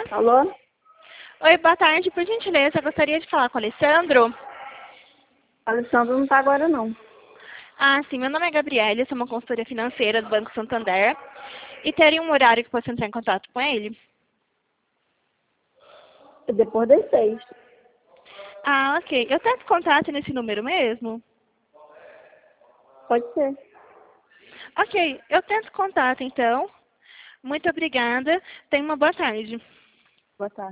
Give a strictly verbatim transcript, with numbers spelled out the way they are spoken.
Alô? Oi, boa tarde. Por gentileza, eu gostaria de falar com o Alessandro. Alessandro não tá agora, não. Ah, sim. Meu nome é Gabriela, eu sou uma consultoria financeira do Banco Santander. E teria um horário que possa entrar em contato com ele? É depois das seis. Ah, ok. Eu tento contato nesse número mesmo? Pode ser. Ok, eu tento contato então. Muito obrigada. Tenha uma boa tarde. Boa tarde.